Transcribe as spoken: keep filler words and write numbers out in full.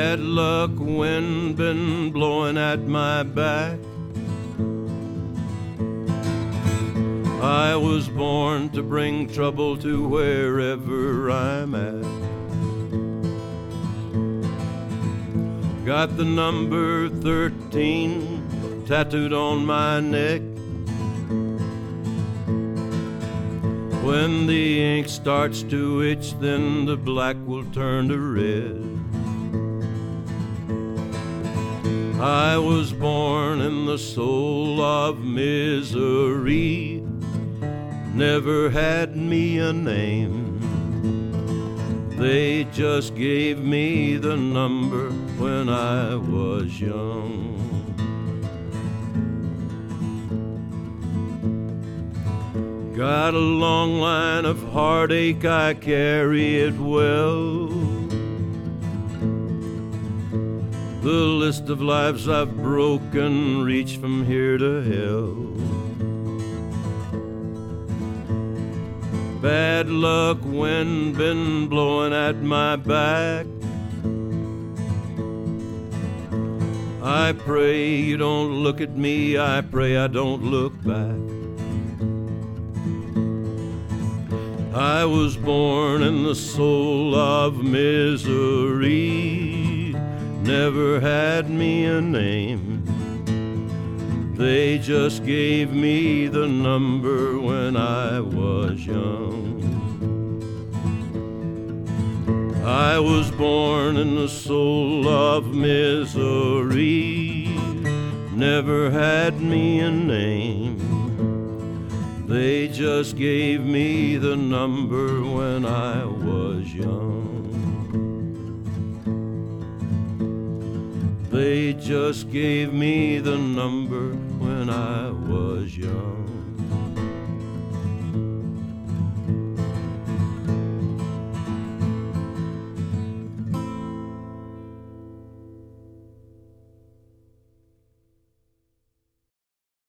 Bad luck, wind been blowing at my back. I was born to bring trouble to wherever I'm at. Got the number thirteen tattooed on my neck. When the ink starts to itch, then the black will turn to red. I was born in the soul of misery, never had me a name. They just gave me the number when I was young. Got a long line of heartache, I carry it well. The list of lives I've broken reach from here to hell. Bad luck, wind been blowing at my back. I pray you don't look at me, I pray I don't look back. I was born in the soul of misery, never had me a name. They just gave me the number when I was young. I was born in the soul of misery, never had me a name. They just gave me the number when I was young. They just gave me the number when I was young.